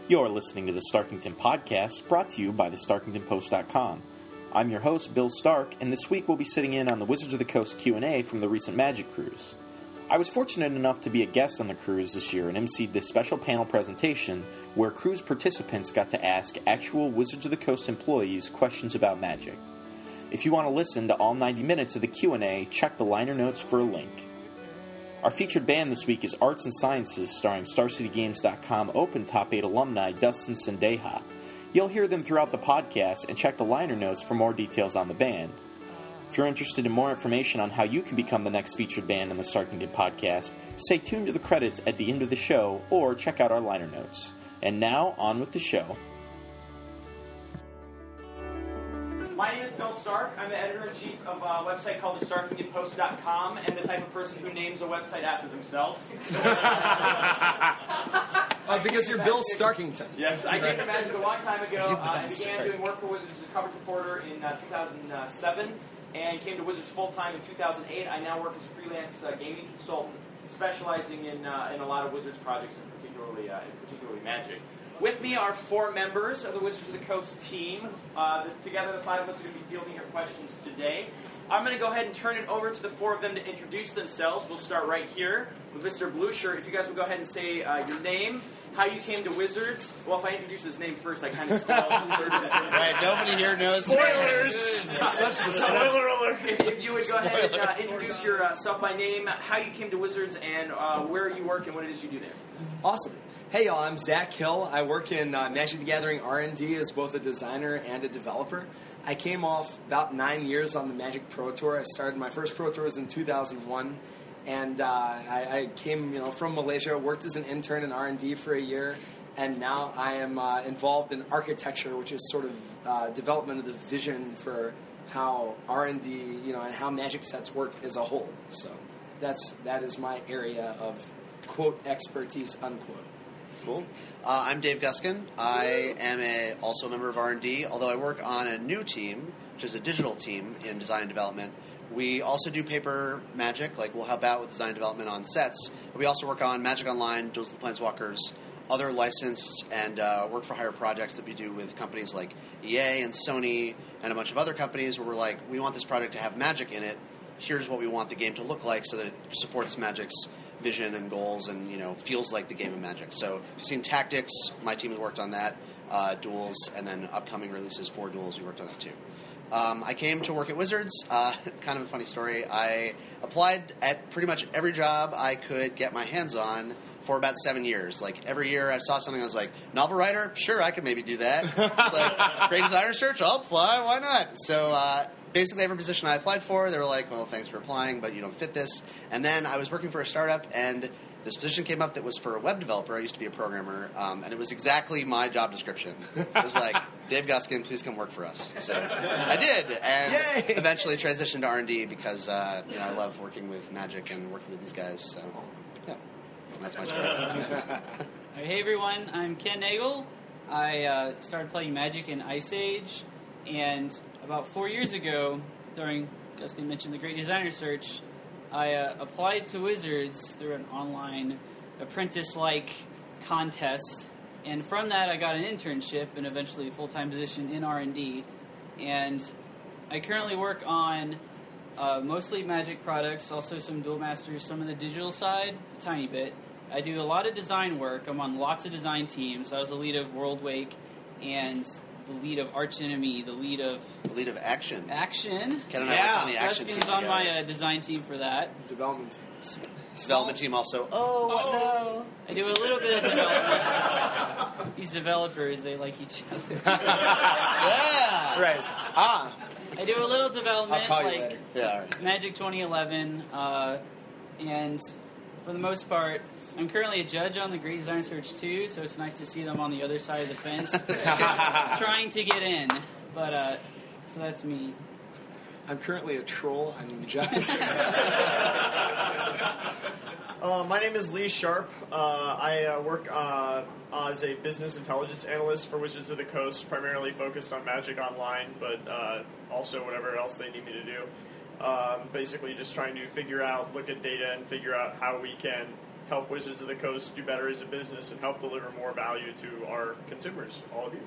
You're listening to the Starkington Podcast, brought to you by thestarkingtonpost.com. I'm your host, Bill Stark, and this week we'll be sitting in on the Wizards of the Coast Q&A from the recent Magic Cruise. I was fortunate enough to be a guest on the cruise this year and emceed this special panel presentation where cruise participants got to ask actual Wizards of the Coast employees questions about Magic. If you want to listen to all 90 minutes of the Q&A, check the liner notes for a link. Our featured band this week is Arts and Sciences, starring StarCityGames.com Open Top 8 alumni Dustin Sendeja. You'll hear them throughout the podcast, and check the liner notes for more details on the band. If you're interested in more information on how you can become the next featured band on the Starkington Podcast, stay tuned to the credits at the end of the show, or check out our liner notes. And now, on with the show. My name is Bill Stark. I'm the editor-in-chief of a website called thestarkingtonpost.com, and the type of person who names a website after themselves. Because you're Bill Starkington. Yes, I came to Magic a long time ago. I began doing work for Wizards as a coverage reporter in 2007, and came to Wizards full-time in 2008. I now work as a freelance gaming consultant, specializing in a lot of Wizards projects, and particularly Magic. With me are four members of the Wizards of the Coast team. Together, the five of us are going to be fielding your questions today. I'm going to go ahead and turn it over to the four of them to introduce themselves. We'll start right here with Mr. Blueshirt. If you guys will go ahead and say your name, how you came to Wizards. Well, if I introduce his name first, I kind of spoiled the third of his name. Right, nobody here knows. Spoilers! Spoiler alert! If you would go ahead and introduce yourself by name, how you came to Wizards, and where you work and what it is you do there. Awesome. Hey y'all, I'm Zach Hill. I work in Magic the Gathering R&D as both a designer and a developer. I came off about 9 years on the Magic Pro Tour. I started my first Pro Tour was in 2001, and I came from Malaysia, worked as an intern in R&D for a year, and now I am involved in architecture, which is sort of development of the vision for how R&D, and how Magic sets work as a whole. So that is my area of quote expertise unquote. Cool. I'm Dave Guskin. I am also a member of R&D, although I work on a new team, which is a digital team in design and development. We also do paper Magic, like we'll help out with design and development on sets. But we also work on Magic Online, Duels of the Planeswalkers, other licensed and work-for-hire projects that we do with companies like EA and Sony and a bunch of other companies where we're like, we want this project to have Magic in it. Here's what we want the game to look like so that it supports Magic's vision and goals and, feels like the game of Magic. So if you've seen Tactics, my team has worked on that, Duels, and then upcoming releases for Duels, we worked on that too. I came to work at Wizards, kind of a funny story. I applied at pretty much every job I could get my hands on for about 7 years. Like, every year I saw something, I was like, novel writer? Sure, I could maybe do that. It's like, great designer search? I'll apply, why not? So, basically every position I applied for, they were like, well, thanks for applying, but you don't fit this. And then I was working for a startup, and this position came up that was for a web developer. I used to be a programmer, and it was exactly my job description. It was like, Dave Guskin, please come work for us. So I did, and eventually transitioned to R&D because I love working with Magic and working with these guys. So, yeah, that's my story. Hey everyone, I'm Ken Nagel. I started playing Magic in Ice Age, and about 4 years ago, during Guskin mentioned the Great Designer Search, I applied to Wizards through an online apprentice-like contest, and from that I got an internship and eventually a full-time position in R&D. And I currently work on mostly Magic products, also some Duel Masters, some of the digital side, a tiny bit. I do a lot of design work. I'm on lots of design teams. I was the lead of World Wake and the lead of Arch Enemy, the lead of Action. Action. Ken and I worked on the Action team. Guskin's on my design team for that. Development team. Development team also. No. I do a little bit of development. These developers, they like each other. Yeah. Right. I do a little development, I'll call you like later. Yeah, all right. Magic 2011, and for the most part, I'm currently a judge on the Great Design Search 2, so it's nice to see them on the other side of the fence, trying to get in. But so that's me. I'm currently a troll. I'm a judge. My name is Lee Sharp. I work as a business intelligence analyst for Wizards of the Coast, primarily focused on Magic Online, but also whatever else they need me to do. Basically just trying to look at data and figure out how we can help Wizards of the Coast do better as a business and help deliver more value to our consumers, all of you.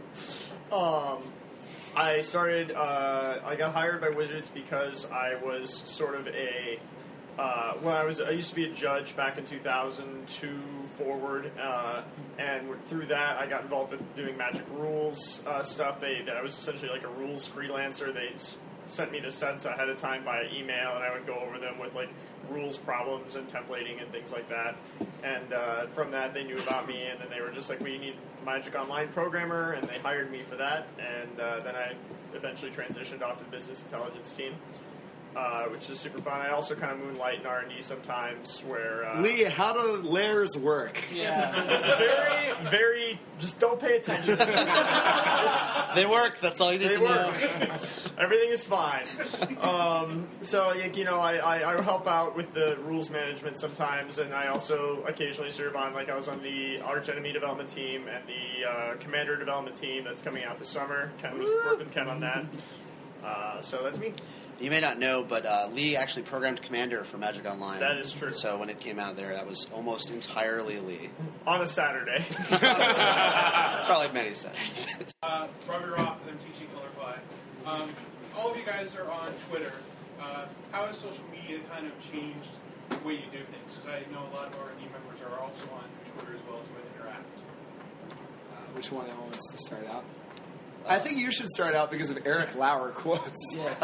I got hired by Wizards because I was sort of I used to be a judge back in 2002 forward, and through that I got involved with doing Magic rules stuff. I was essentially like a rules freelancer. They sent me the sets ahead of time via email, and I would go over them with like rules problems and templating and things like that. And from that, they knew about me, and then they were just like, "We need a Magic Online programmer," and they hired me for that. And then I eventually transitioned off to the business intelligence team, which is super fun. I also kind of moonlight in R&D sometimes, where Lee, how do layers work? Yeah. very, very, just don't pay attention. They work. That's all you need They to know. work. Everything is fine. So, I help out with the rules management sometimes, and I also occasionally serve on, I was on the Arch Enemy development team and the Commander development team that's coming out this summer. Ken was working with Ken on that. So that's me. You may not know, but Lee actually programmed Commander for Magic Online. That is true. So when it came out there, that was almost entirely Lee. On a Saturday. Probably many said. Robbie Roth, and I'm teaching Colorfly. All of you guys are on Twitter. How has social media kind of changed the way you do things? Because I know a lot of our R&D members are also on Twitter as well to interact. Which one wants to start out? I think you should start out because of Eric Lauer quotes. Yes.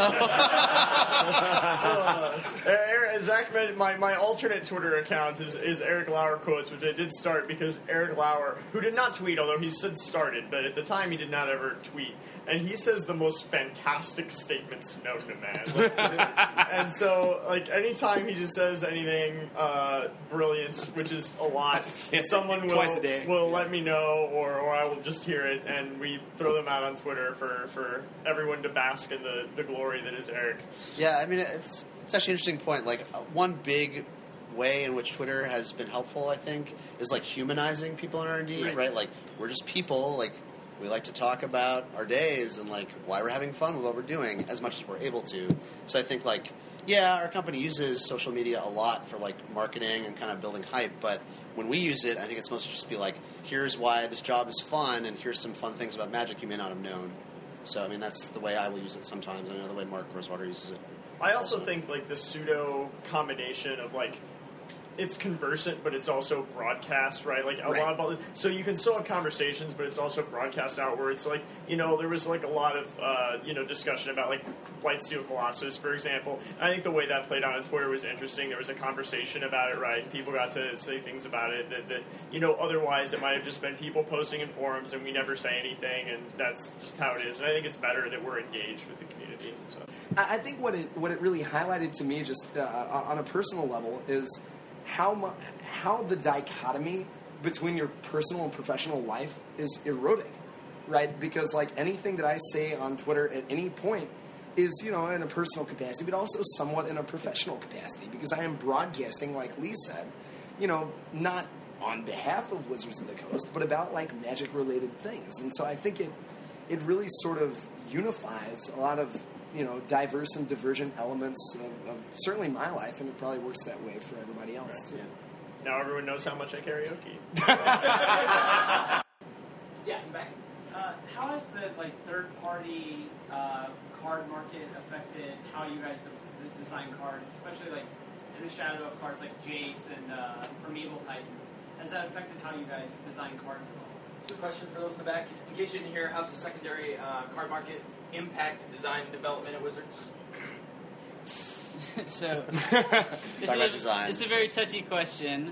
Zach, my alternate Twitter account is Eric Lauer Quotes, which I did start because Eric Lauer, who did not tweet, although he said started, but at the time he did not ever tweet, and he says the most fantastic statements known to man. And so, anytime he just says anything brilliant, which is a lot, someone Twice a day. will let me know, or I will just hear it, and we throw them out on Twitter for everyone to bask in the glory that is Eric. Yeah, I mean, it's actually an interesting point. One big way in which Twitter has been helpful, I think, is humanizing people in R&D, right? We're just people. We like to talk about our days and why we're having fun with what we're doing as much as we're able to. So I think our company uses social media a lot for marketing and kind of building hype, but when we use it, I think it's mostly just be here's why this job is fun, and here's some fun things about Magic you may not have known. So, I mean, that's the way I will use it sometimes. I know the way Mark Rosewater uses it. I also think the pseudo combination of it's conversant, but it's also broadcast, right? A lot of so you can still have conversations, but it's also broadcast outwards. There was a lot of discussion about Blightsteel Colossus, for example. And I think the way that played out on Twitter was interesting. There was a conversation about it, right? People got to say things about it that otherwise it might have just been people posting in forums and we never say anything, and that's just how it is. And I think it's better that we're engaged with the community. So I think what it really highlighted to me, just on a personal level, is how the dichotomy between your personal and professional life is eroding, right? Because anything that I say on Twitter at any point is, in a personal capacity, but also somewhat in a professional capacity, because I am broadcasting, like Lee said, not on behalf of Wizards of the Coast, but about Magic-related things. And so I think it really sort of unifies a lot of diverse and divergent elements of certainly my life, and it probably works that way for everybody else too. Yeah. now everyone knows how much I karaoke. Yeah, I'm back. How has the third-party card market affected how you guys design cards, especially in the shadow of cards like Jace and Primeval Titan? Has that affected how you guys design cards at all? Good question for those in the back. In case you didn't hear, how's the secondary card market impact design and development at Wizards? So, Talk about design. It's a very touchy question.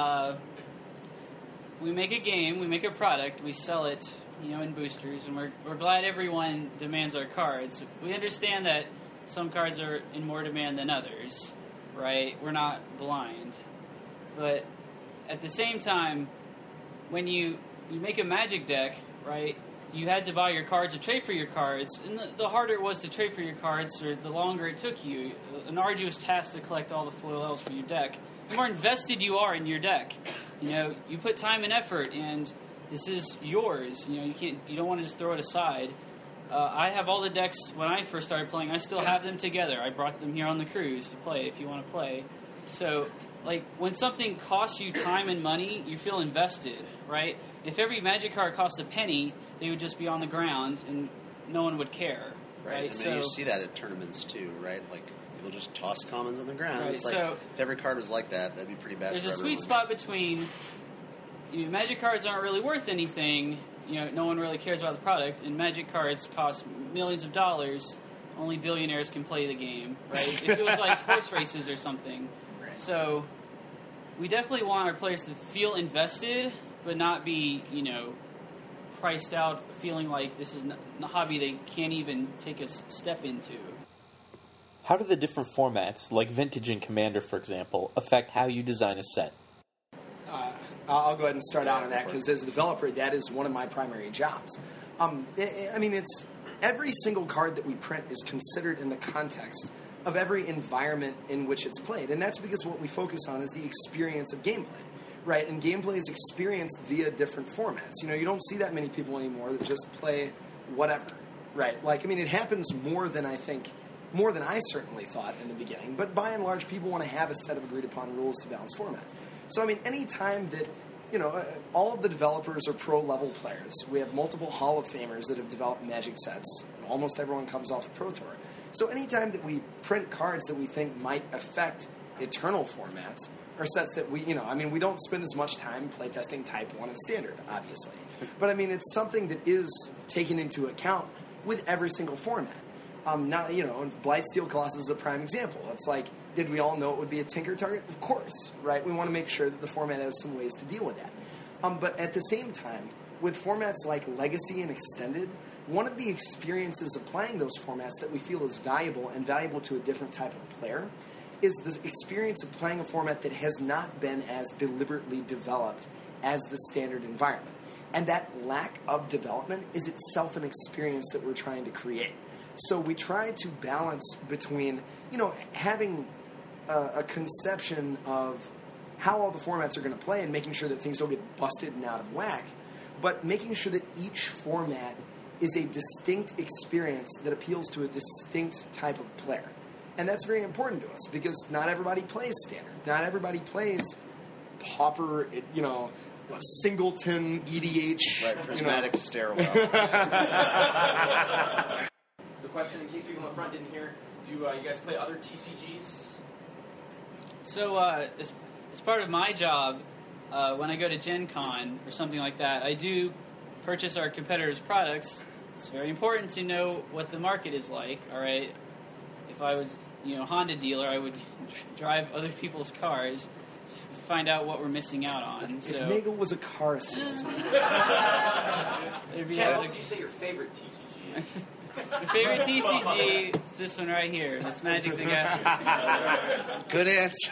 We make a game, we make a product, we sell it, in boosters, and we're glad everyone demands our cards. We understand that some cards are in more demand than others, right? We're not blind. But at the same time, when you make a Magic deck, right, you had to buy your cards or trade for your cards, and the harder it was to trade for your cards, or the longer it took you, an arduous task to collect all the foil elves for your deck, the more invested you are in your deck. You put time and effort, and this is yours. You don't want to just throw it aside. I have all the decks when I first started playing. I still have them together. I brought them here on the cruise to play if you want to play. So like, when something costs you time and money, you feel invested, right? If every Magic card cost a penny, they would just be on the ground and no one would care, right? I mean, you see that at tournaments too, right? Like, people just toss commons on the ground. Right, It's like, so if every card was like that, that'd be pretty bad there's for a everyone. sweet spot between, Magic cards aren't really worth anything, no one really cares about the product, and Magic cards cost millions of dollars. Only billionaires can play the game, right? It feels like horse races or something. Right. So we definitely want our players to feel invested, but not be, priced out, feeling like this is a hobby they can't even take a step into. How do the different formats, like Vintage and Commander, for example, affect how you design a set? I'll go ahead and start out on that because as a developer, that is one of my primary jobs. It's every single card that we print is considered in the context of every environment in which it's played, and that's because what we focus on is the experience of gameplay, right? And gameplay is experienced via different formats. You don't see that many people anymore that just play whatever, right? It happens more than I certainly thought in the beginning, but by and large, people want to have a set of agreed-upon rules to balance formats. So, any time that, all of the developers are pro-level players. We have multiple Hall of Famers that have developed Magic sets. Almost everyone comes off of Pro Tour. So anytime that we print cards that we think might affect eternal formats, or sets that we don't spend as much time playtesting Type 1 and Standard, obviously. But, it's something that is taken into account with every single format. Blightsteel Colossus is a prime example. It's like, did we all know it would be a tinker target? Of course, right? We want to make sure that the format has some ways to deal with that. But at the same time, with formats like Legacy and Extended, one of the experiences of playing those formats that we feel is valuable and valuable to a different type of player is the experience of playing a format that has not been as deliberately developed as the Standard environment. And that lack of development is itself an experience that we're trying to create. So we try to balance between, having a conception of how all the formats are going to play and making sure that things don't get busted and out of whack, but making sure that each format is a distinct experience that appeals to a distinct type of player. And that's very important to us because not everybody plays Standard. Not everybody plays Pauper, Singleton, EDH. Right, Prismatic Stairwell. The question, in case people in the front didn't hear, do you guys play other TCGs? So, as part of my job, when I go to Gen Con or something like that, I do purchase our competitors' products. It's very important to know what the market is like, all right? If I was, Honda dealer, I would drive other people's cars to find out what we're missing out on. If Nagel was a car salesman. Ken, what would you say your favorite TCG is? My favorite TCG is this one right here, this Magic the Gathering. Good answer.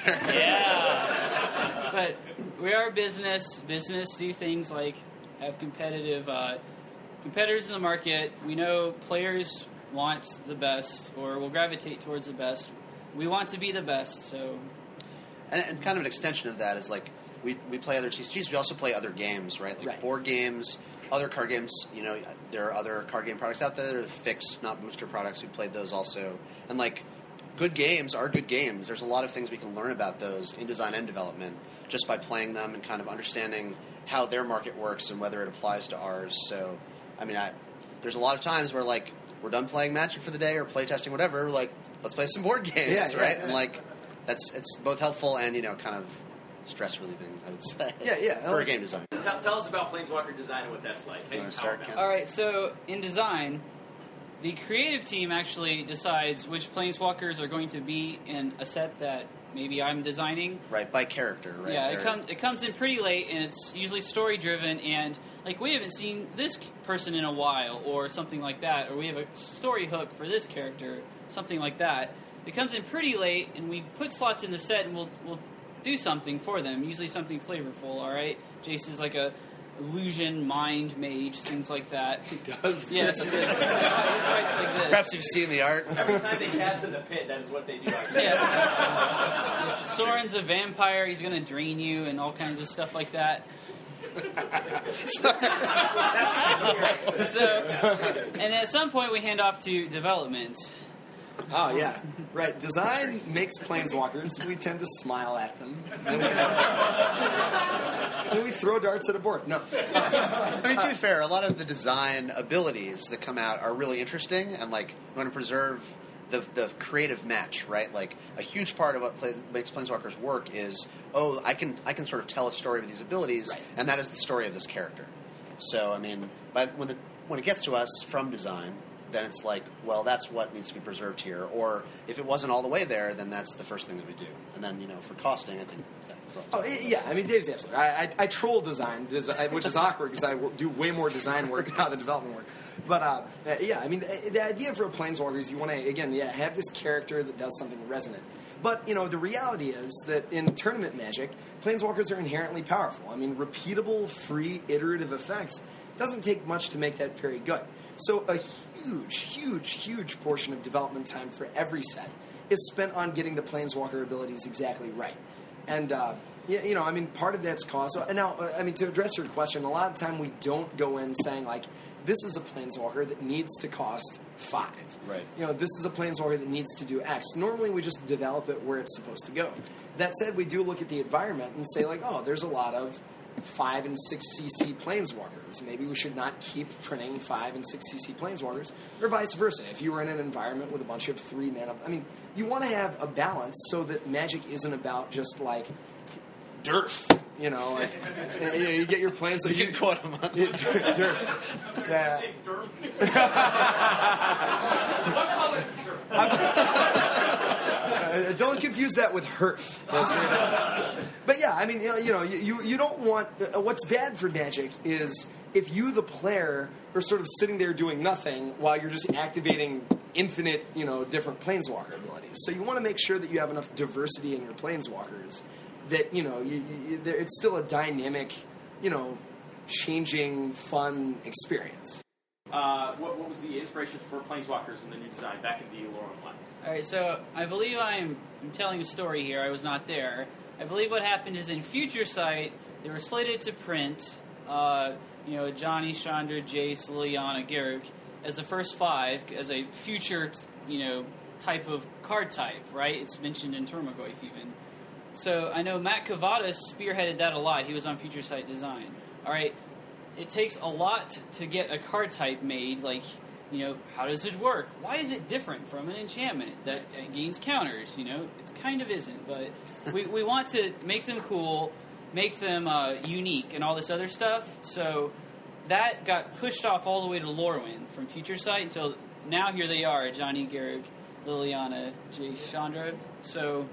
Yeah. But we are business. Business do things like have competitors in the market. We know players want the best or will gravitate towards the best. We want to be the best, so... And kind of an extension of that is like we play other TCGs. We also play other games, right? Like right. Board games, other card games. There are other card game products out there that are fixed, not booster products. We played those also. And like good games are good games. There's a lot of things we can learn about those in design and development just by playing them and kind of understanding how their market works and whether it applies to ours. So, there's a lot of times where like we're done playing Magic for the day or playtesting whatever. Like let's play some board games, right? Yeah. And like. It's both helpful and, kind of stress relieving, I would say. Yeah. For a game design. Tell us about Planeswalker design and what that's like. How You you wanna start, power Ken? balance. All right, so in design, the creative team actually decides which Planeswalkers are going to be in a set that maybe I'm designing. Right, by character, right? Yeah, it comes in pretty late, and it's usually story-driven, and, like, we haven't seen this person in a while, or something like that, or we have a story hook for this character, something like that. It comes in pretty late, and we put slots in the set, and we'll do something for them, usually something flavorful, all right? Jace is like a illusion, mind, mage, things like that. He does. Yes, it fights like this. Perhaps you've seen the art. Every time they cast in the pit, that is what they do. Yeah. Soren's a vampire, he's going to drain you, and all kinds of stuff like that. So, and at some point we hand off to development. Oh, yeah. Right. Design makes planeswalkers. We tend to smile at them. Then we throw darts at a board. No. I mean, to be fair, a lot of the design abilities that come out are really interesting, and like we want to preserve the creative match, right? Like a huge part of what makes Planeswalkers work is, I can sort of tell a story with these abilities, right. And that is the story of this character. So I mean, but when it gets to us from design, then it's like, well, that's what needs to be preserved here. Or if it wasn't all the way there, then that's the first thing that we do. And then, for costing, I think... Oh, yeah. I mean, Dave's absolutely right. I troll design, which is awkward because I do way more design work now than development work. But, yeah, I mean, the idea for a Planeswalker is you want to, again, have this character that does something resonant. But, the reality is that in tournament Magic, Planeswalkers are inherently powerful. I mean, repeatable, free, iterative effects doesn't take much to make that very good. So a huge portion of development time for every set is spent on getting the Planeswalker abilities exactly right. And, part of that's cost. And now, to address your question, a lot of time we don't go in saying, like, this is a Planeswalker that needs to cost 5. Right. This is a Planeswalker that needs to do X. Normally we just develop it where it's supposed to go. That said, we do look at the environment and say, like, there's a lot of 5 and 6 CC Planeswalkers. Maybe we should not keep printing 5 and 6 CC Planeswalkers, or vice versa. If you were in an environment with a bunch of 3 mana, you want to have a balance so that Magic isn't about just like Durf. You get your plans. You can quote them on Durf. Say what color is Durf? Don't confuse that with Herf. That's right. But yeah, you don't want. What's bad for Magic is if you, the player, are sort of sitting there doing nothing while you're just activating infinite, different Planeswalker abilities. So you want to make sure that you have enough diversity in your Planeswalkers that it's still a dynamic, changing, fun experience. What was the inspiration for Planeswalkers in the new design back in the Lorwyn line? All right, so I believe I'm telling a story here. I was not there. I believe what happened is in Future Sight, they were slated to print, Johnny, Chandra, Jace, Liliana, Garruk as the first 5 as a future, type of card type, right? It's mentioned in Tormagoyf even. So I know Matt Cavada spearheaded that a lot. He was on Future Sight Design. All right, it takes a lot to get a card type made. Like, how does it work? Why is it different from an enchantment that gains counters? It kind of isn't, but we want to make them cool, make them unique, and all this other stuff. So that got pushed off all the way to Lorwyn from Future Sight until now. Here they are: Johnny, Garruk, Liliana, Jace, Chandra. So.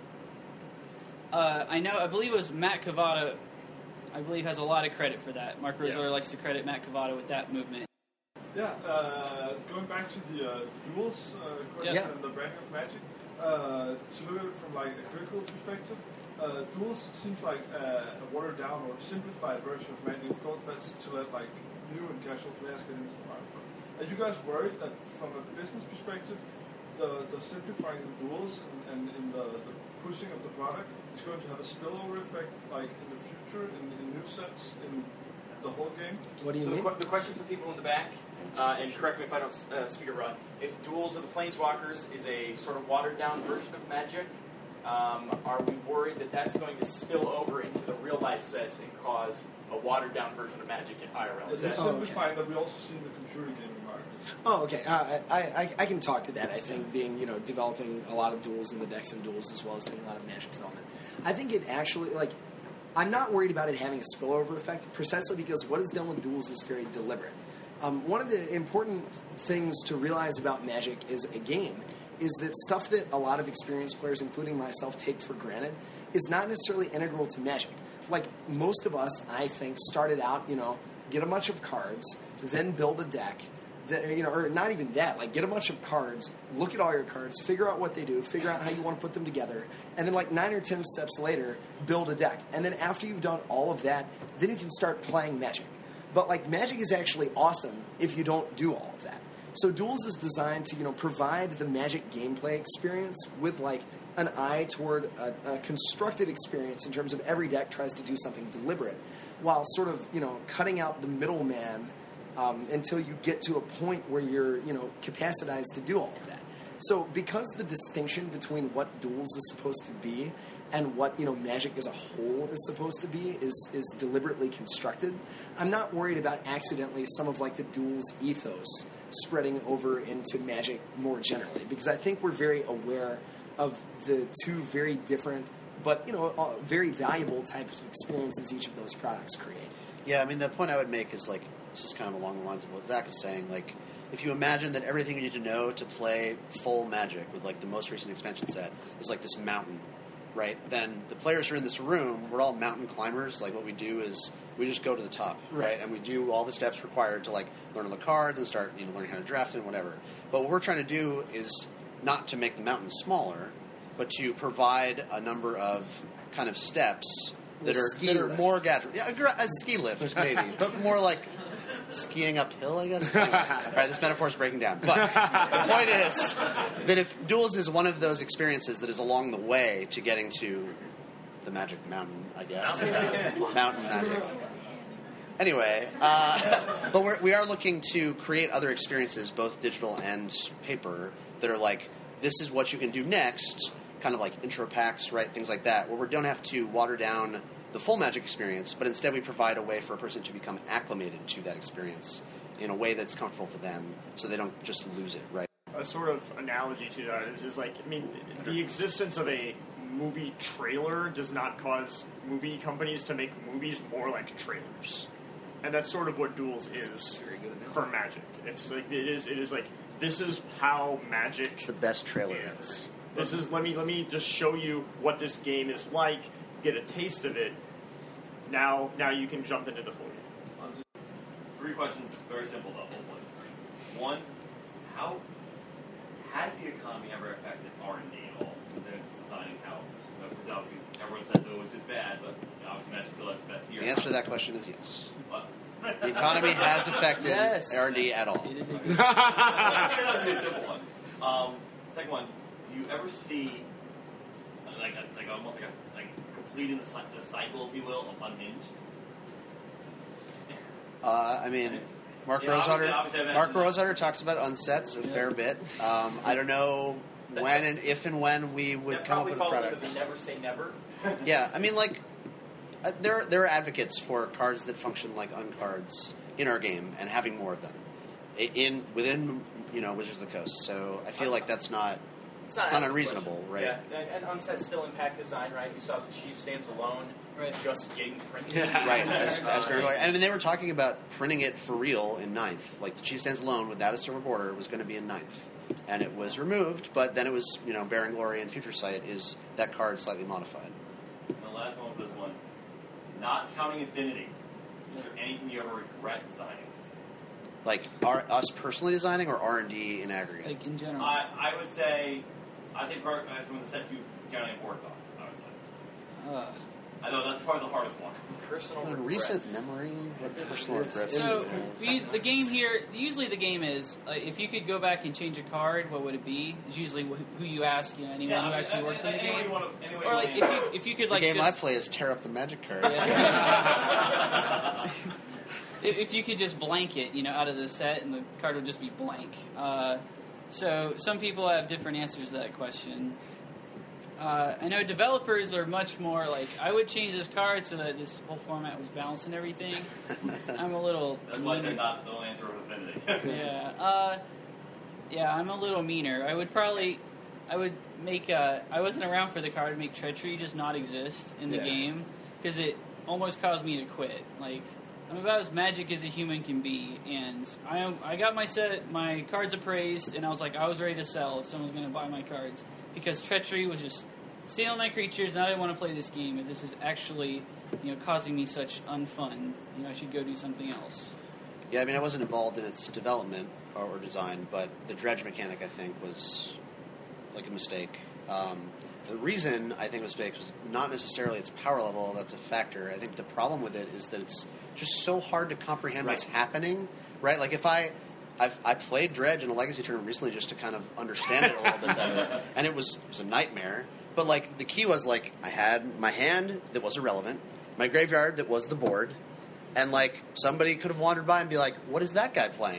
I believe it was Matt Cavada, I believe, has a lot of credit for that. Mark Rosler likes to credit Matt Cavada with that movement. Yeah, going back to the duels question and the branding of Magic, to look at it from like a critical perspective, duels seems like a watered down or simplified version of Magic. Of course, that's to let like new and casual players get into the market. Are you guys worried that from a business perspective, the simplifying the duels and in the pushing of the product is going to have a spillover effect, like in the future, in new sets, in the whole game? What do you mean? The question for people in the back, and correct me if I don't speak it wrong, if Duels of the Planeswalkers is a sort of watered-down version of Magic, are we worried that that's going to spill over into the real-life sets and cause a watered-down version of Magic in IRL? Is it simplifying that we also see in the computer gaming market? Oh, okay. I can talk to that. I think being, developing a lot of duels in the decks and duels as well as doing a lot of Magic development. I think it actually, I'm not worried about it having a spillover effect precisely because what is done with duels is very deliberate. One of the important things to realize about Magic as a game is that stuff that a lot of experienced players, including myself, take for granted is not necessarily integral to Magic. Like, most of us, I think, started out, get a bunch of cards, then build a deck, or not even that, get a bunch of cards, look at all your cards, figure out what they do, figure out how you want to put them together, and then 9 or 10 steps later, build a deck. And then after you've done all of that, then you can start playing Magic. But Magic is actually awesome if you don't do all of that. So Duels is designed to, provide the Magic gameplay experience with an eye toward a constructed experience in terms of every deck tries to do something deliberate, while sort of, cutting out the middleman until you get to a point where you're, capacitized to do all of that. So because the distinction between what Duels is supposed to be and what Magic as a whole is supposed to be is deliberately constructed, I'm not worried about accidentally some of like the Duels ethos spreading over into Magic more generally, because I think we're very aware of the two very different but very valuable types of experiences each of those products create. Yeah, I mean, the point I would make is, like, this is kind of along the lines of what Zach is saying. Like, if you imagine that everything you need to know to play full Magic with, like, the most recent expansion set is, like, this mountain, right? Then the players who are in this room, we're all mountain climbers. Like, what we do is we just go to the top, right? And we do all the steps required to, like, learn all the cards and start, learning how to draft and whatever. But what we're trying to do is not to make the mountain smaller, but to provide a number of kind of steps that are more gadget. Yeah, a ski lift maybe, but more like skiing uphill, I guess. Anyway, all right, this metaphor is breaking down. But the point is that if Duels is one of those experiences that is along the way to getting to the Magic Mountain, I guess. Mountain Magic. Anyway, but we are looking to create other experiences, both digital and paper, that are like, this is what you can do next, kind of like intro packs, right, things like that, where we don't have to water down the full Magic experience, but instead we provide a way for a person to become acclimated to that experience in a way that's comfortable to them, so they don't just lose it, right? A sort of analogy to that is like, I mean, the existence of a movie trailer does not cause movie companies to make movies more like trailers. And that's sort of what Duels is for Magic. It's like, it is like, this is how Magic It's the best trailer is. This is let me just show you what this game is like, get a taste of it. Now you can jump into the full game. 3 questions, very simple though, hopefully. 1, how has the economy ever affected R&D at all? It's designing how, because obviously everyone says it was just bad, but obviously Magic still has the best year. The answer to that question is yes. What? The economy has affected R&D at all. It is a good that was a simple one. Second one, do you ever see it's like almost like completing the cycle, if you will, of Unhinged? I mean, Mark Rosewater talks about unsets a fair bit. I don't know when and if and when we would come up with a product. The never say never. Yeah, I mean, like, there are advocates for cards that function like uncards in our game and having more of them within Wizards of the Coast. So I feel like that's not. It's not unreasonable, right? Yeah, and unsets still impact design, right? You saw the Cheese Stands Alone just getting printed. Right, as I mean, they were talking about printing it for real in 9th. Like, the Cheese Stands Alone, without a silver border, was going to be in 9th. And it was removed, but then it was, Bearing Glory and Future Sight is that card slightly modified. And the last one with this one, not counting Affinity, is there anything you ever regret designing? Like, us personally designing or R&D in aggregate? Like, in general. I would say... I think from the sets you generally have worked on, I would say. I know that's probably the hardest one. Personal regrets. Recent memory, what personal regrets? So the game here, usually the game is if you could go back and change a card, what would it be? It's usually who you ask, anyone who actually works in the game. Or like if you could like the game I play is tear up the Magic cards. If you could just blank it, out of the set, and the card would just be blank. So some people have different answers to that question. I know developers are much more like, I would change this card so that this whole format was balanced and everything. I'm a little... That's why I said not the answer of Affinity. Yeah, I'm a little meaner. I would make... I wasn't around for the card to make Treachery just not exist in the game, because it almost caused me to quit. Like... I'm about as magic as a human can be, and I got my cards appraised, and I was like, I was ready to sell if someone's going to buy my cards, because Treachery was just stealing my creatures, and I didn't want to play this game. If this is actually, causing me such unfun, I should go do something else. Yeah, I mean, I wasn't involved in its development or design, but the dredge mechanic, I think, was like a mistake. The reason I think it was a mistake was not necessarily its power level. That's a factor. I think the problem with it is that it's just so hard to comprehend what's happening, right? Like, if I played Dredge in a Legacy tournament recently just to kind of understand it a little bit better, and it was a nightmare. But, like, the key was, like, I had my hand that was irrelevant, my graveyard that was the board, and, like, somebody could have wandered by and be like, what is that guy playing?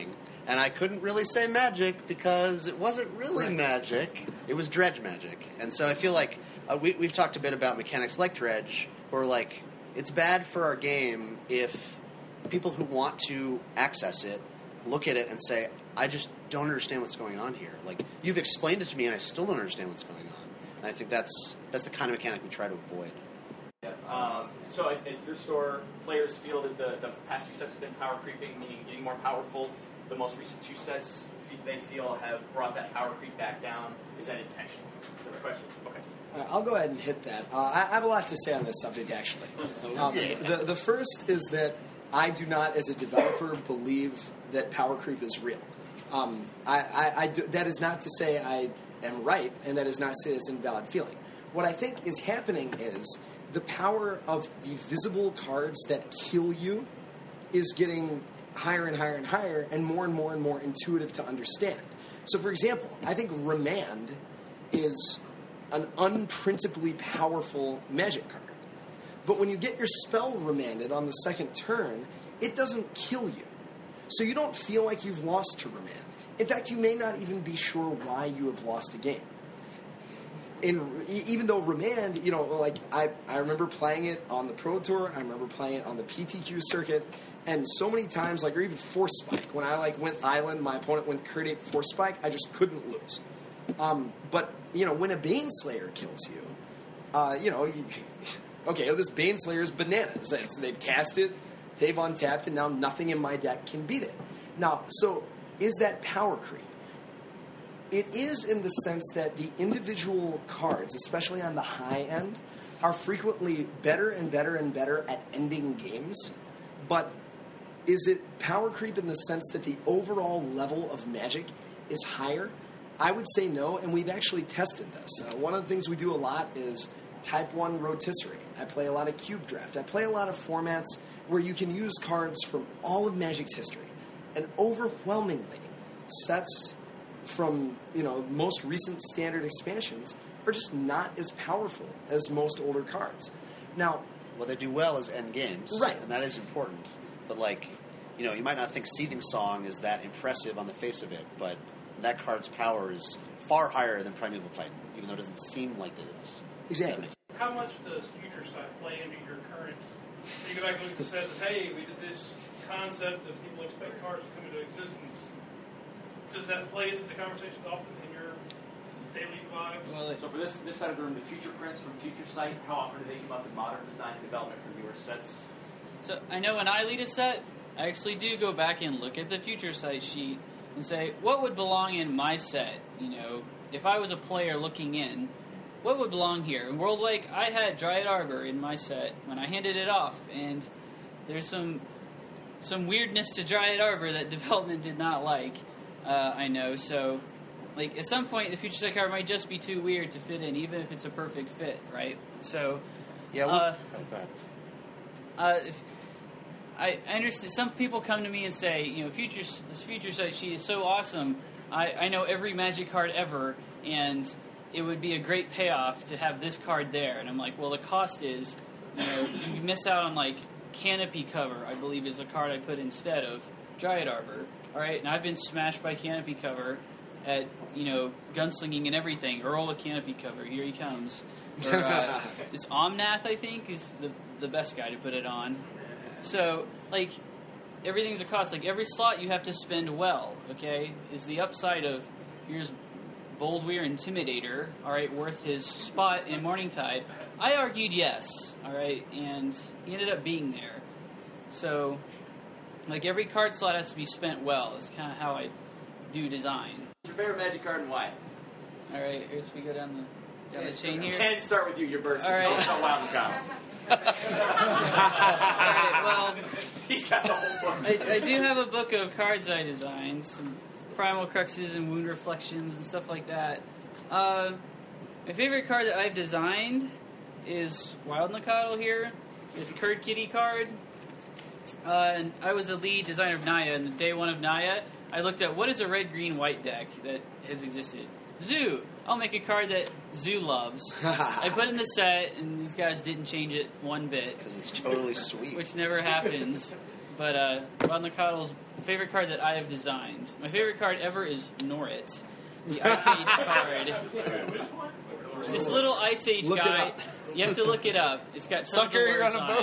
And I couldn't really say magic because it wasn't really magic. It was dredge magic. And so I feel like we've talked a bit about mechanics like dredge, where like it's bad for our game if people who want to access it look at it and say, I just don't understand what's going on here. Like, you've explained it to me and I still don't understand what's going on. And I think that's the kind of mechanic we try to avoid. Yeah. So at your store, players feel that the past few sets have been power creeping, meaning getting more powerful. The most recent 2 sets they feel have brought that power creep back down. Is that intentional? Is that the question? Okay. I'll go ahead and hit that. I have a lot to say on this subject, actually. The first is that I do not, as a developer, believe that power creep is real. That is not to say I am right, and that is not to say it's an invalid feeling. What I think is happening is the power of the visible cards that kill you is getting higher and higher and higher, and more intuitive to understand. So, for example, I think Remand is an unprintably powerful magic card. But when you get your spell remanded on the second turn, it doesn't kill you. So you don't feel like you've lost to Remand. In fact, you may not even be sure why you have lost a game. Even though Remand, like I remember playing it on the Pro Tour, I remember playing it on the PTQ circuit, and so many times, or even Force Spike, when I went Island, my opponent went Curate Force Spike, I just couldn't lose. But when a Baneslayer kills you, okay, this Baneslayer is bananas. They've cast it, they've untapped, and now nothing in my deck can beat it. Now, so is that power creep? It is, in the sense that the individual cards, especially on the high end, are frequently better and better and better at ending games. But is it power creep in the sense that the overall level of Magic is higher? I would say no, and we've actually tested this. One of the things we do a lot is Type 1 Rotisserie. I play a lot of Cube Draft. I play a lot of formats where you can use cards from all of Magic's history. And overwhelmingly, sets from most recent standard expansions are just not as powerful as most older cards. Now, what they do well is end games, right? And that is important. But you might not think Seething Song is that impressive on the face of it, but that card's power is far higher than Primeval Titan, even though it doesn't seem like it is. Exactly. How much does Future Sight play into your current? You go back and look at the set that, hey, we did this concept that people expect cards to come into existence. Does that play into the conversations often in your daily lives? Well, so for this side of the room, the future prints from Future Sight, how often do they come up in modern design and development for newer sets? So I know when I lead a set, I actually do go back and look at the Future Sight sheet and say, what would belong in my set? If I was a player looking in, what would belong here? In World Wake, I had Dryad Arbor in my set when I handed it off, and there's some weirdness to Dryad Arbor that development did not like. I know, so at some point the Future Sight card might just be too weird to fit in, even if it's a perfect fit, right? So, yeah. I understand. Some people come to me and say, this Future Sight sheet is so awesome. I know every Magic card ever, and it would be a great payoff to have this card there. And I'm like, well, the cost is, you miss out on Canopy Cover, I believe is the card I put instead of Dryad Arbor. All right, and I've been smashed by Canopy Cover at, gunslinging and everything. Earl with Canopy Cover, here he comes. Or, it's Omnath, I think, is the best guy to put it on. So, everything's a cost. Every slot you have to spend well, okay, is the upside of, here's Boldweir Intimidator, all right, worth his spot in Morningtide. I argued yes, all right, and he ended up being there. So, every card slot has to be spent well. That's kind of how I do design. What's your favorite Magic card and why? All right, here's we go down the chain here. Can't start with you. You're bursting. All right. Tell us about Wild and Common. All right, well, he's got the whole book. I do have a book of cards I designed, some Primal Cruxes and Wound Reflections and stuff like that. My favorite card that I've designed is Wild Nacatl here. It's a Curd Kitty card. And I was the lead designer of Naya, and the day one of Naya, I looked at what is a red-green-white deck that has existed. Zoo. I'll make a card that Zoo loves. I put it in the set, and these guys didn't change it one bit. Because it's totally sweet. Which never happens. but Rod Nacottle's favorite card that I have designed. My favorite card ever is Norrit, the Ice Age card. It's this little Ice Age Look it guy. up. You have to look it up. It's got tons Sucker, of you're words on a on boat.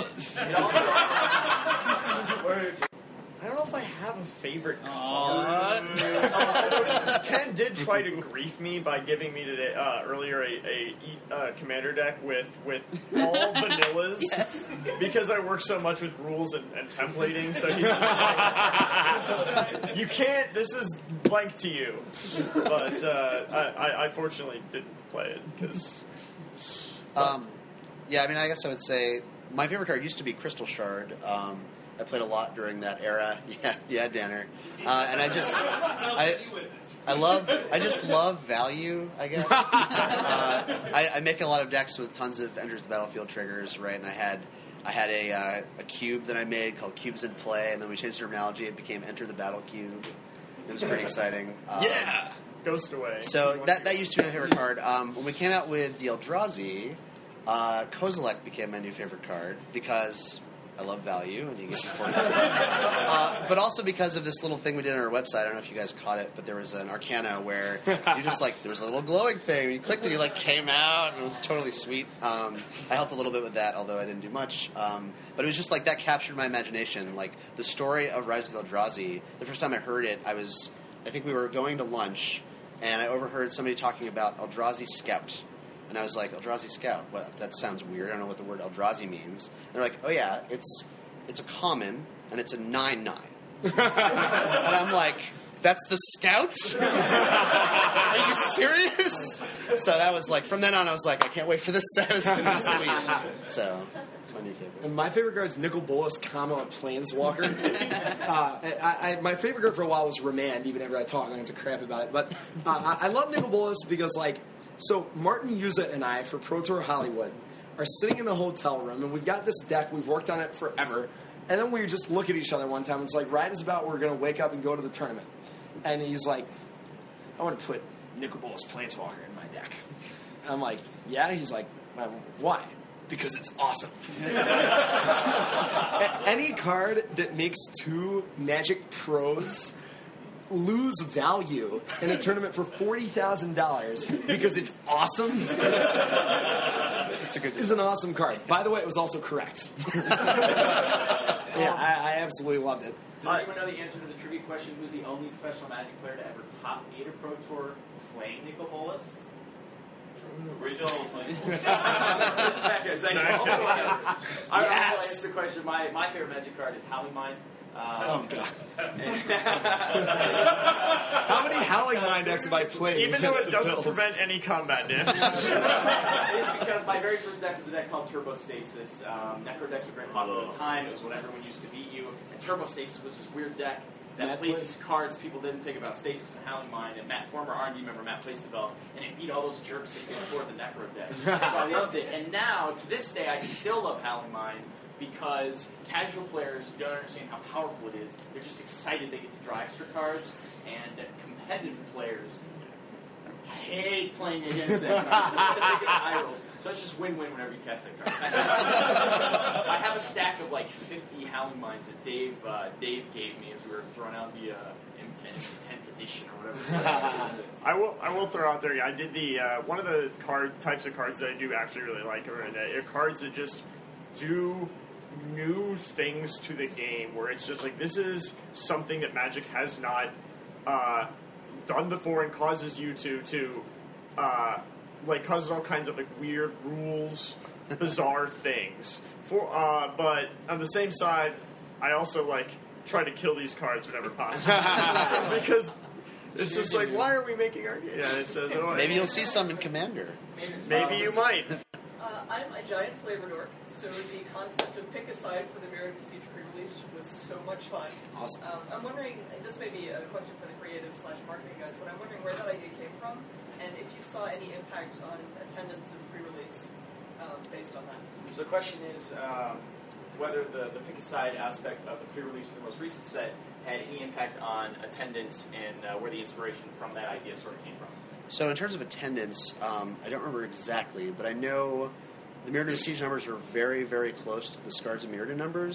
it. I don't know if I have a favorite Aw. card. Ken did try to grief me by giving me today earlier a commander deck with all vanillas because I work so much with rules and templating. So he's just like, you can't. This is blank to you. But I fortunately didn't play it because. Yeah, I mean, I guess I would say my favorite card used to be Crystal Shard. I played a lot during that era. Yeah, Danner. And I just love value, I guess. I make a lot of decks with tons of Enters the Battlefield triggers, right? And I had a cube that I made called Cubes in Play, and then we changed the terminology. It became Enter the Battle Cube. It was pretty exciting. Yeah! Ghost away. So that used to be my favorite card. When we came out with the Eldrazi, Kozilek became my new favorite card because I love value and you get important cards. But also because of this little thing we did on our website. I don't know if you guys caught it, but there was an Arcana where you just there was a little glowing thing. And you clicked it, you came out, and it was totally sweet. I helped a little bit with that, although I didn't do much. But it was just that captured my imagination. The story of Rise of the Eldrazi. The first time I heard it, I think we were going to lunch, and I overheard somebody talking about Eldrazi Scout. And I was like, Eldrazi Scout? What? That sounds weird. I don't know what the word Eldrazi means. And they're like, oh yeah, it's a common, and it's a 9/9. And I'm like, that's the Scout? Are you serious? So that was from then on, I was like, I can't wait for this set. It's going to be sweet. So it's my new favorite. And my favorite card is Nicol Bolas, Planeswalker. My favorite card for a while was Remand, even after I talk lots of crap about it. But I love Nicol Bolas because, so Martin Yuza and I, for Pro Tour Hollywood, are sitting in the hotel room, and we've got this deck. We've worked on it forever. And then we just look at each other one time, and it's right as about we're going to wake up and go to the tournament. And he's like, I want to put Nicol Bolas Planeswalker in my deck. And I'm like, yeah? He's like, why? Because it's awesome. Any card that makes two Magic pros lose value in a tournament for $40,000 because it's awesome. It's a good design. It's an awesome card. By the way, it was also correct. Yeah, I absolutely loved it. Does anyone know the answer to the trivia question? Who's the only professional Magic player to ever top 8 a Pro Tour playing Nicol Bolas? Original playing. Exactly. I will answer the question. My favorite Magic card is Howling Mind. Oh, God. How many Howling Mind decks have I played? Even though it doesn't prevent any combat damage. It is because my very first deck was a deck called Turbostasis. Necro decks were very popular at the time. It was what everyone used to beat you. And Turbostasis was this weird deck that played these cards people didn't think about, Stasis and Howling Mind. And former R&D member Matt Place developed, and it beat all those jerks that could afford the Necro deck. So I loved it. And now, to this day, I still love Howling Mind, because casual players don't understand how powerful it is. They're just excited they get to draw extra cards, and competitive players hate playing against that card. So the biggest eye rolls. So it's just win-win whenever you cast that card. I have a stack of 50 Howling Minds that Dave gave me as we were throwing out the 10th edition or whatever. I will throw out there. I did the one of the types of cards that I do actually really like are cards that just do new things to the game, where it's just this is something that Magic has not done before, and causes you to causes all kinds of weird rules, bizarre things. But on the same side, I also try to kill these cards whenever possible because it's just why are we making our game? Yeah, it says, maybe you'll see some in Commander. Maybe you might. I'm a giant flavor dork, so the concept of pick a side for the Mirror of the Siege pre-release was so much fun. Awesome. I'm wondering, this may be a question for the creative/marketing guys, but I'm wondering where that idea came from, and if you saw any impact on attendance of pre-release based on that. So the question is whether the pick a side aspect of the pre-release for the most recent set had any impact on attendance, and where the inspiration from that idea sort of came from. So in terms of attendance, I don't remember exactly, but I know the Mirrodin Siege numbers were very, very close to the Scars of Mirrodin numbers,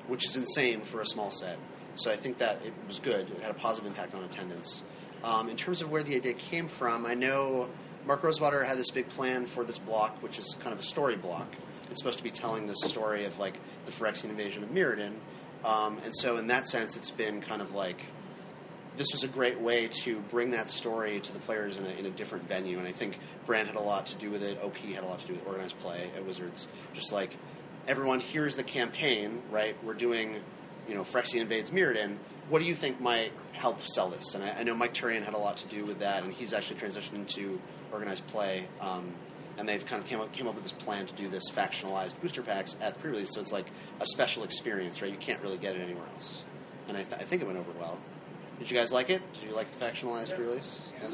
which is insane for a small set. So I think that it was good. It had a positive impact on attendance. In terms of where the idea came from, I know Mark Rosewater had this big plan for this block, which is kind of a story block. It's supposed to be telling the story of like the Phyrexian invasion of Mirrodin. And so in that sense, it's been kind of like, this was a great way to bring that story to the players in a different venue. And I think Brand had a lot to do with it. OP had a lot to do with organized play at Wizards. Just like, everyone hears the campaign, right? We're doing, Phyrexian invades Mirrodin. What do you think might help sell this? And I know Mike Turian had a lot to do with that, and he's actually transitioned into organized play. And they've kind of came up with this plan to do this factionalized booster packs at the pre-release, so it's like a special experience, right? You can't really get it anywhere else. And I think it went over well. Did you guys like it? Did you like the factionalized pre-release? Yes.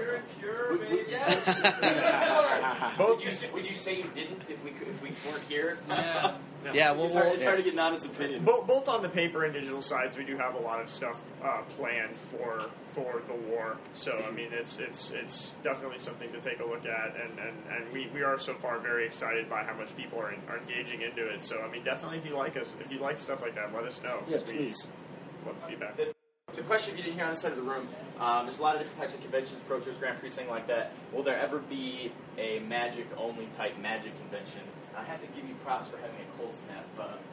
Would you say you didn't if we weren't here? Yeah. Well, it's hard to get an honest opinion. Both on the paper and digital sides, we do have a lot of stuff planned for the war. So I mean, it's definitely something to take a look at, and we are so far very excited by how much people are engaging into it. So I mean, definitely if you like stuff like that, let us know. Yeah, please. Love feedback. The question, if you didn't hear on the side of the room, there's a lot of different types of conventions, Pro Tours, Grand Prix, things like that. Will there ever be a Magic-only type Magic convention? I have to give you props for having a cold snap.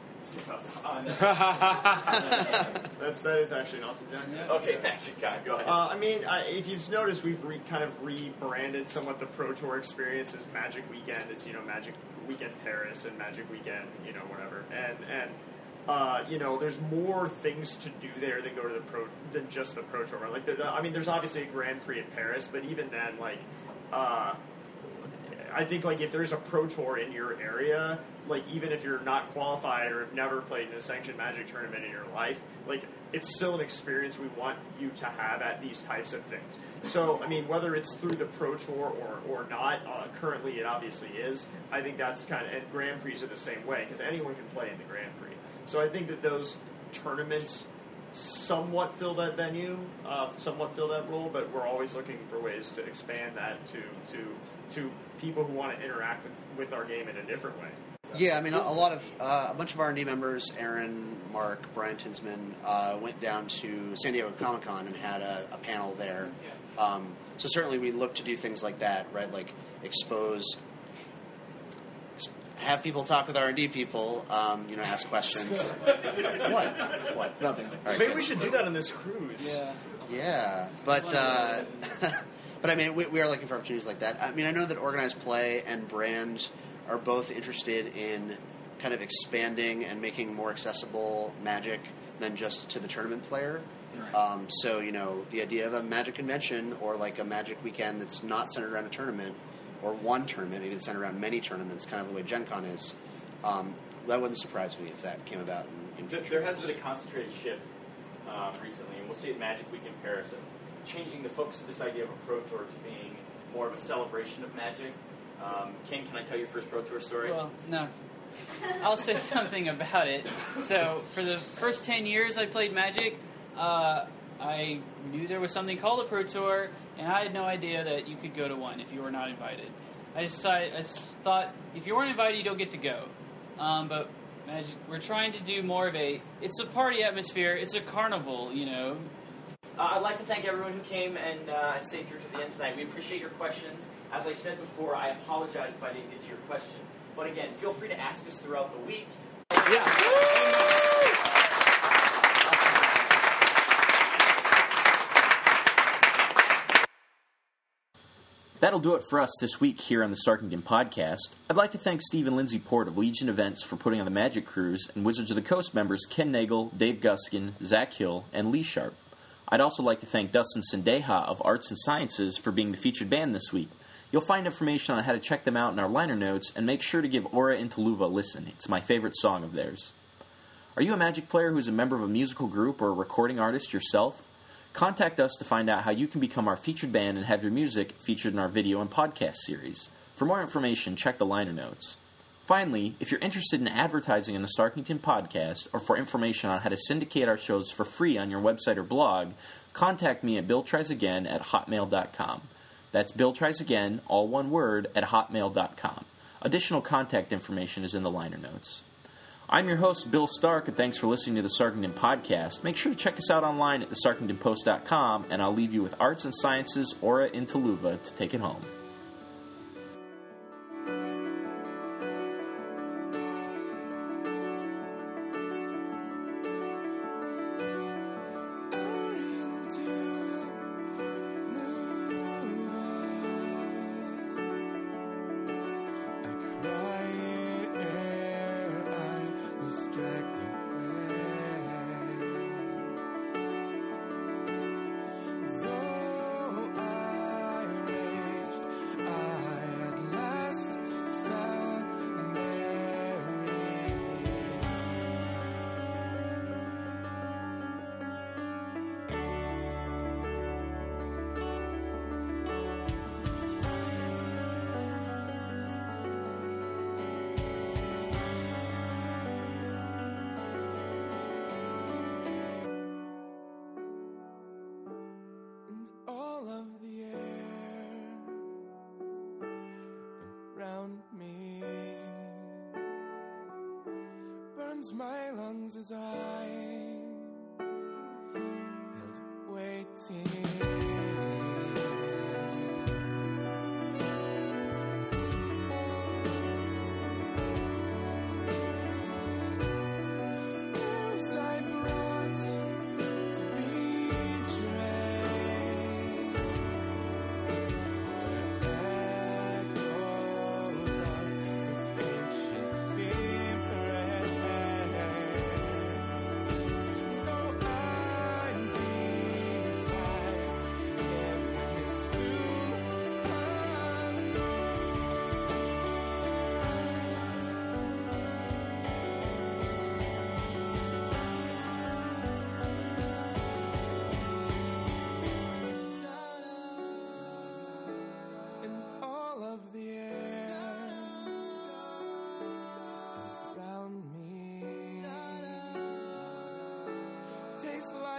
That is actually an awesome jacket. Yeah. Okay, Magic guy, go ahead. I mean, if you've noticed, we've kind of rebranded somewhat the Pro Tour experience as Magic Weekend. It's Magic Weekend Paris and Magic Weekend, whatever, and there's more things to do there than go to than just the Pro Tour. Like, there's obviously a Grand Prix in Paris, but even then, like, I think like if there's a Pro Tour in your area, like even if you're not qualified or have never played in a sanctioned Magic tournament in your life, like it's still an experience we want you to have at these types of things. So, I mean, whether it's through the Pro Tour or not, currently it obviously is. I think that's kind of, and Grand Prix are the same way because anyone can play in the Grand Prix. So I think that those tournaments somewhat fill that venue, somewhat fill that role, but we're always looking for ways to expand that to people who want to interact with our game in a different way. Yeah, I mean, a bunch of R&D members, Aaron, Mark, Brian Tinsman, went down to San Diego Comic-Con and had a panel there. So certainly we look to do things like that, right? Like have people talk with R&D people, ask questions. What? Nothing. Right, maybe we should do that on this cruise. Yeah, but but I mean, we are looking for opportunities like that. I mean, I know that Organized Play and Brand are both interested in kind of expanding and making more accessible Magic than just to the tournament player. Right. So, the idea of a Magic convention or like a Magic weekend that's not centered around a tournament or one tournament, maybe it's centered around many tournaments, kind of the way Gen Con is, that wouldn't surprise me if that came about in future. There has been a concentrated shift recently, and we'll see at Magic Week in Paris, of changing the focus of this idea of a Pro Tour to being more of a celebration of Magic. Ken, can I tell your first Pro Tour story? Well, no. I'll say something about it. So, for the first 10 years I played Magic, I knew there was something called a Pro Tour, and I had no idea that you could go to one if you were not invited. I thought, if you weren't invited, you don't get to go. But Magic, we're trying to do more of it's a party atmosphere, it's a carnival, I'd like to thank everyone who came and stayed through to the end tonight. We appreciate your questions. As I said before, I apologize if I didn't get to your question. But again, feel free to ask us throughout the week. That'll do it for us this week here on the Starkington Podcast. I'd like to thank Steve and Lindsay Port of Legion Events for putting on the Magic Cruise, and Wizards of the Coast members Ken Nagel, Dave Guskin, Zach Hill, and Lee Sharp. I'd also like to thank Dustin Sendeja of Arts and Sciences for being the featured band this week. You'll find information on how to check them out in our liner notes, and make sure to give Aura Intaluva a listen. It's my favorite song of theirs. Are you a Magic player who's a member of a musical group or a recording artist yourself? Contact us to find out how you can become our featured band and have your music featured in our video and podcast series. For more information, check the liner notes. Finally, if you're interested in advertising in the Starkington Podcast, or for information on how to syndicate our shows for free on your website or blog, contact me at BillTriesAgain@hotmail.com. That's BillTriesAgain, all one word, at hotmail.com. Additional contact information is in the liner notes. I'm your host, Bill Stark, and thanks for listening to the Starkington Podcast. Make sure to check us out online at thestarkingtonpost.com, and I'll leave you with Arts and Sciences' Aura in Tuluva to take it home. My lungs as I held waiting. Those I brought to betray echoes of this ancient theme. Though I taste like